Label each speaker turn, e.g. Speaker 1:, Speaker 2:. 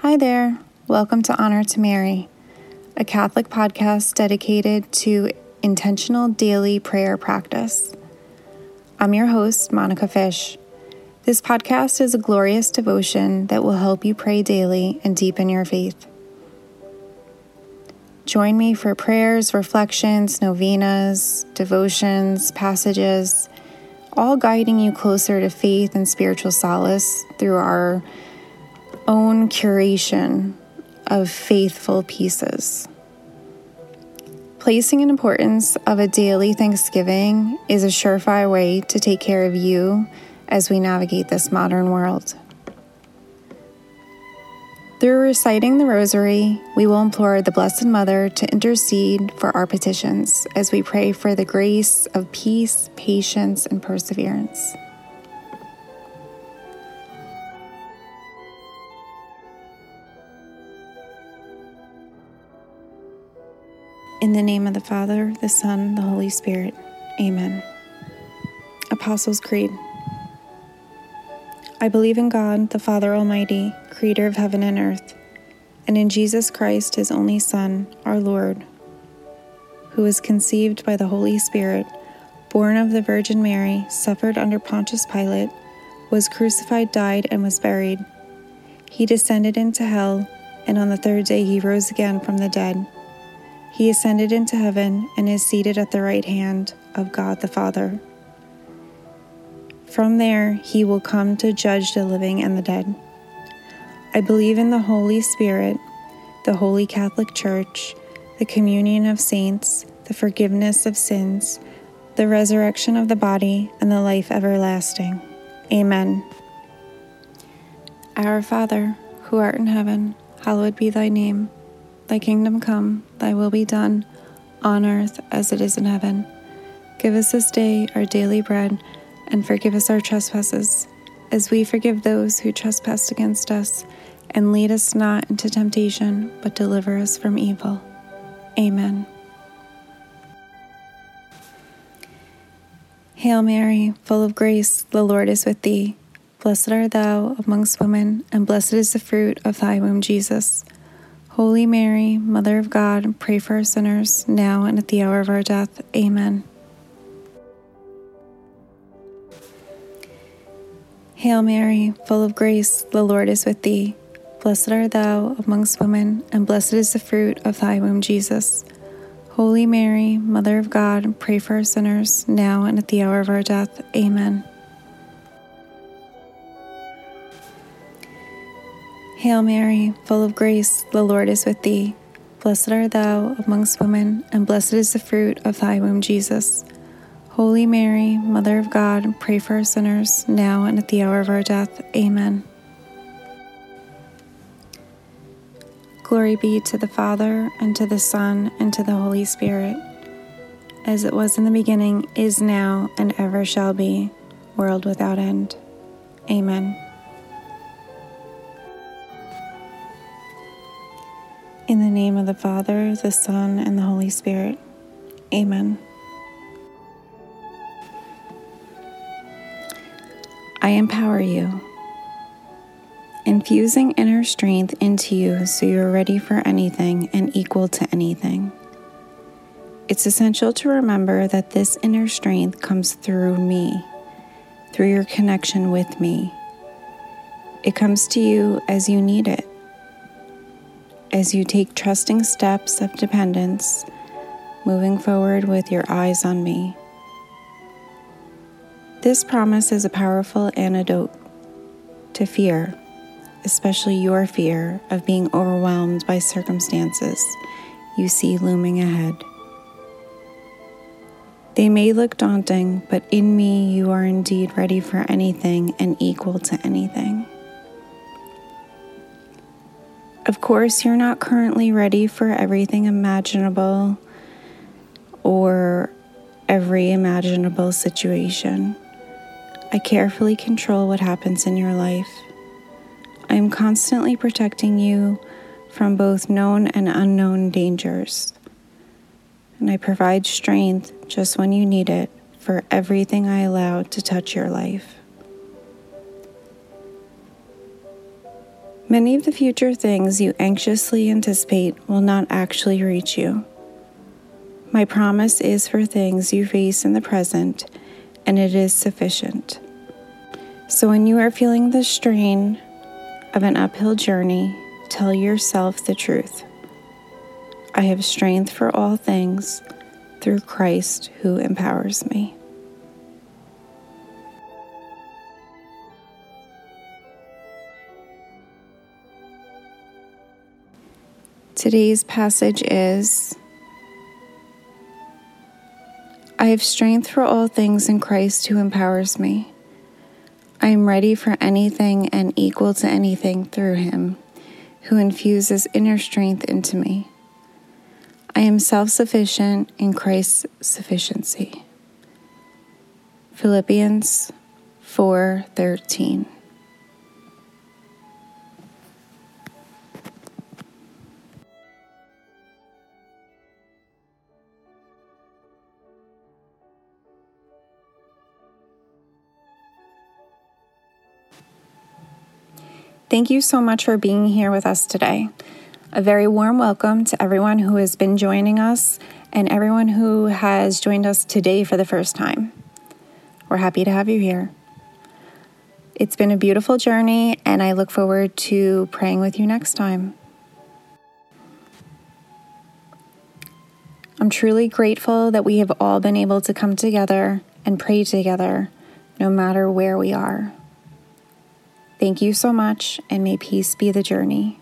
Speaker 1: Hi there. Welcome to Honor to Mary, a Catholic podcast dedicated to intentional daily prayer practice. I'm your host, Monica Fish. This podcast is a glorious devotion that will help you pray daily and deepen your faith. Join me for prayers, reflections, novenas, devotions, passages, all guiding you closer to faith and spiritual solace through our own curation of faithful pieces. Placing an importance of a daily thanksgiving is a surefire way to take care of you as we navigate this modern world. Through reciting the Rosary, we will implore the Blessed Mother to intercede for our petitions as we pray for the grace of peace, patience, and perseverance. In the name of the Father, the Son, the Holy Spirit. Amen. Apostles' Creed. I believe in God, the Father Almighty, creator of heaven and earth, and in Jesus Christ, his only Son, our Lord, who was conceived by the Holy Spirit, born of the Virgin Mary, suffered under Pontius Pilate, was crucified, died, and was buried. He descended into hell, and on the third day he rose again from the dead. He ascended into heaven and is seated at the right hand of God the Father. From there he will come to judge the living and the dead. I believe in the Holy Spirit, the Holy Catholic Church, the communion of saints, the forgiveness of sins, the resurrection of the body, and the life everlasting. Amen. Our Father, who art in heaven, hallowed be thy name. Thy kingdom come, thy will be done, on earth as it is in heaven. Give us this day our daily bread, and forgive us our trespasses, as we forgive those who trespass against us. And lead us not into temptation, but deliver us from evil. Amen. Hail Mary, full of grace, the Lord is with thee. Blessed art thou amongst women, and blessed is the fruit of thy womb, Jesus. Holy Mary, Mother of God, pray for us sinners, now and at the hour of our death. Amen. Hail Mary, full of grace, the Lord is with thee. Blessed art thou amongst women, and blessed is the fruit of thy womb, Jesus. Holy Mary, Mother of God, pray for us sinners, now and at the hour of our death. Amen. Hail Mary, full of grace, the Lord is with thee. Blessed art thou amongst women, and blessed is the fruit of thy womb, Jesus. Holy Mary, Mother of God, pray for us sinners, now and at the hour of our death. Amen. Glory be to the Father, and to the Son, and to the Holy Spirit, as it was in the beginning, is now, and ever shall be, world without end. Amen. In the name of the Father, the Son, and the Holy Spirit. Amen. I empower you, infusing inner strength into you so you're ready for anything and equal to anything. It's essential to remember that this inner strength comes through me, through your connection with me. It comes to you as you need it, as you take trusting steps of dependence, moving forward with your eyes on me. This promise is a powerful antidote to fear, especially your fear of being overwhelmed by circumstances you see looming ahead. They may look daunting, but in me you are indeed ready for anything and equal to anything. Of course, you're not currently ready for everything imaginable or every imaginable situation. I carefully control what happens in your life. I am constantly protecting you from both known and unknown dangers. And I provide strength just when you need it for everything I allow to touch your life. Many of the future things you anxiously anticipate will not actually reach you. My promise is for things you face in the present, and it is sufficient. So when you are feeling the strain of an uphill journey, tell yourself the truth. I have strength for all things through Christ who empowers me. Today's passage is, I have strength for all things in Christ who empowers me. I am ready for anything and equal to anything through him who infuses inner strength into me. I am self-sufficient in Christ's sufficiency. Philippians 4:13. Thank you so much for being here with us today. A very warm welcome to everyone who has been joining us and everyone who has joined us today for the first time. We're happy to have you here. It's been a beautiful journey, and I look forward to praying with you next time. I'm truly grateful that we have all been able to come together and pray together, no matter where we are. Thank you so much, and may peace be the journey.